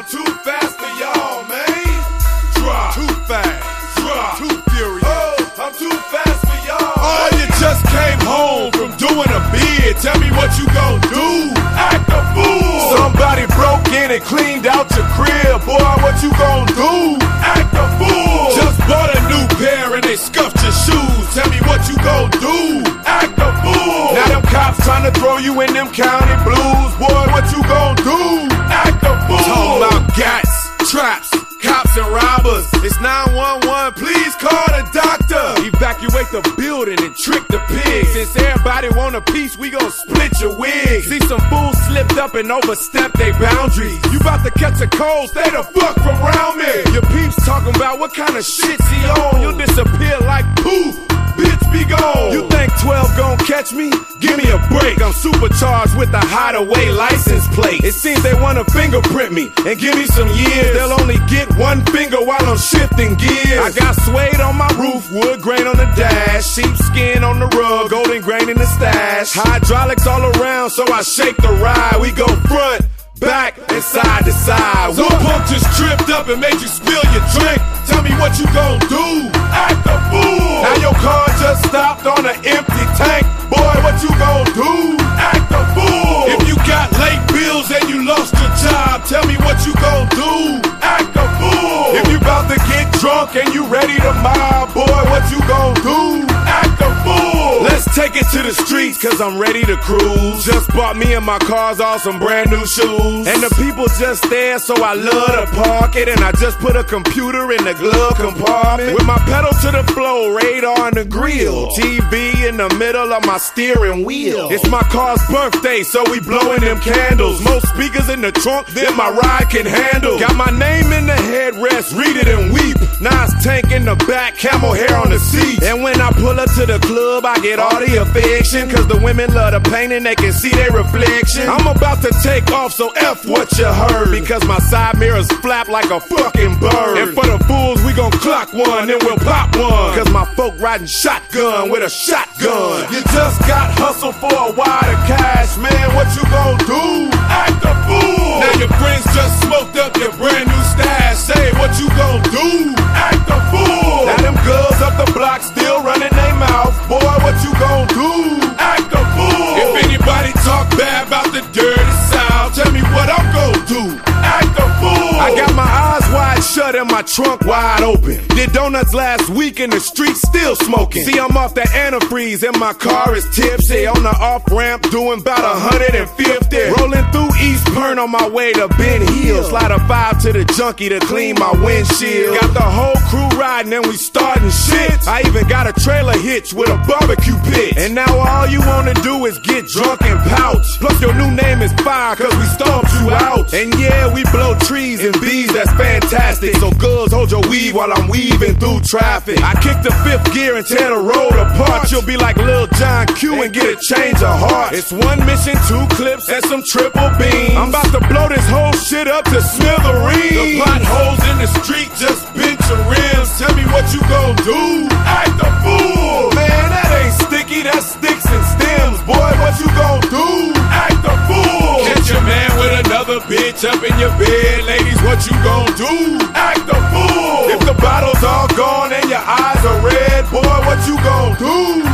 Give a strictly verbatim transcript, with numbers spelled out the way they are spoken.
too fast for y'all, man. Drop. Too fast. Drop. Too furious. Oh, I'm too fast for y'all. Oh, you just came home from doing a bid. Tell me what you gon' do. Act a fool. Somebody broke in and cleaned out your crib. Boy, what you gon' do? Act a fool. Just bought a new pair and they scuffed your shoes. Tell me what you gon' do. Act a fool. Now them cops trying to throw you in them county blues. Boy, what you gon' do? Act a fool. Talking about gats, traps, cops and robbers. It's nine one one, please call the doctor. Evacuate the building and trick the pigs. Since everybody want a piece, we gon' split your wig. See some fools slipped up and overstepped their boundaries. You about to catch a cold, stay the fuck from around me. Your peeps talking about what kind of shit's he on. You'll disappear like poof. Bitch, be gone. You think twelve gon' catch me? Give me a break. I'm supercharged with a hideaway license plate. It seems they wanna fingerprint me and give me some years. They'll only get one finger while I'm shifting gears. I got suede on my roof, wood grain on the dash, sheepskin on the rug, golden grain in the stash. Hydraulics all around, so I shake the ride. We go front, back, and side to side. Some punk just tripped up and made you spill your drink. Tell me what you gon' do. Act a fool. Now your car just stopped on an empty tank. Boy, what you gon' do? Act a fool. If you got late bills and you lost your job, tell me what you gon' do. Act a fool. If you about to get drunk and you ready to mob, boy, what you gon' do? Act a fool. Let's take it to the streets, cause I'm ready to cruise. Just bought me and my cars all some brand new shoes. And the people just there, so I love to park it. And I just put a computer in the glove compartment. With my pedal to the floor, radar in the grill, T V in the middle of my steering wheel. It's my car's birthday, so we blowing them candles. More speakers in the trunk than my ride can handle. Got my name in the headrest, read it and weep. Nas tank in the back, camel hair on the seat. And when I pull up to the club, I get all the affection, cause the women love the paint and they can see their reflection. I'm about to take off, so F what you heard, because my side mirrors flap like a fucking bird. And for the fools, we gon' clock one, then we'll pop one, cause my folk riding shotgun with a shotgun. You just got hustle for a wad of cash, man, what you gon' do? Act a fool. Now your friends just smoked up your brand new stash. Say what you gon' do? Act a fool. Now them girls up the block still running their mouth. Boy, what you gon' do? Act a fool. If anybody talk bad about the dirty South, tell me what I'm gon' do. Act a fool. I got my eyes wide shut and my trunk wide open. Did donuts last week in the street, still smoking. See, I'm off that antifreeze and my car is tipsy. On the off-ramp doing about one hundred fifty. Rolling through East Pern on my way to Ben Hill. Slide a five to the junkie to clean my windshield. Got the whole crew riding and we starting shit. I even got a trailer hitch with a barbecue pit. And now all you wanna do is get drunk and pouch. Plus your new name is fire cause we stomped you out. And yeah, we blow trees and bees, that's fantastic. So girls, hold your weave while I'm weaving through traffic. I kick the fifth gear and tear the road apart. You'll be like Lil John Q and get a change of heart. It's one mission, two clips, and some triple beams. I'm about to blow this whole shit up to smithereens. The potholes in the street just bent your rims. Tell me what you gon' do. Act a fool. Man, that ain't sticky, that's sticks and stems. Boy, what you gon' do? Act a fool. Catch your man with another bitch up in your bed. Ladies, what you gon' do? Act a fool. If the bottle's all gone and your eyes are red, boy, what you gon' do?